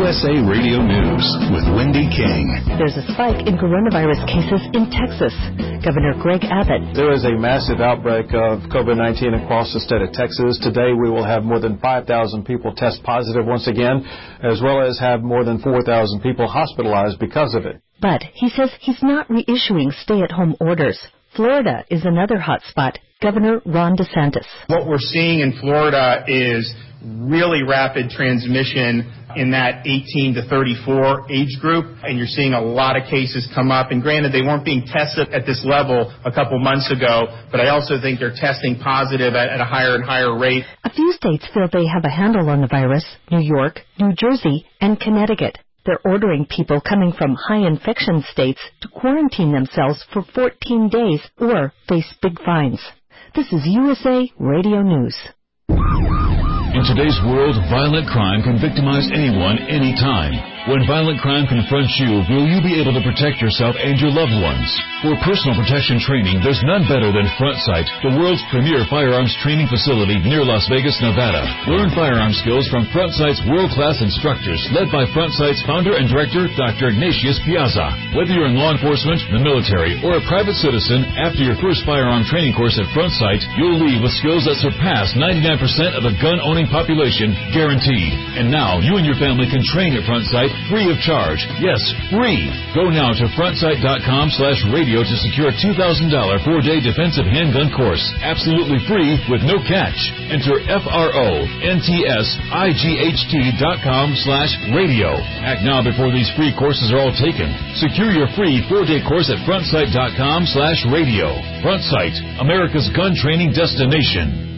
USA Radio News with Wendy King. There's a spike in coronavirus cases in Texas. Governor Greg Abbott. There is a massive outbreak of COVID-19 across the state of Texas. Today we will have more than 5,000 people test positive once again, as well as have more than 4,000 people hospitalized because of it. But he says he's not reissuing stay-at-home orders. Florida is another hot spot. Governor Ron DeSantis. What we're seeing in Florida is really rapid transmission in that 18 to 34 age group, and you're seeing a lot of cases come up. And granted, they weren't being tested at this level a couple months ago, but I also think they're testing positive at a higher and higher rate. A few states feel they have a handle on the virus: New York, New Jersey, and Connecticut. They're ordering people coming from high infection states to quarantine themselves for 14 days or face big fines. This is USA Radio News. In today's world, violent crime can victimize anyone, anytime. When violent crime confronts you, will you be able to protect yourself and your loved ones? For personal protection training, there's none better than Front Sight, the world's premier firearms training facility near Las Vegas, Nevada. Learn firearm skills from Front Sight's world-class instructors, led by Front Sight's founder and director, Dr. Ignatius Piazza. Whether you're in law enforcement, the military, or a private citizen, after your first firearm training course at Front Sight, you'll leave with skills that surpass 99% of the gun-owning population, guaranteed. And now, you and your family can train at Front Sight free of charge. Yes, free. Go now to frontsight.com/radio to secure a $2,000 4-day defensive handgun course. Absolutely free with no catch. Enter FRONTSIGHT.com/radio. Act now before these free courses are all taken. Secure your free 4-day course at frontsight.com/radio. Front Sight, America's gun training destination.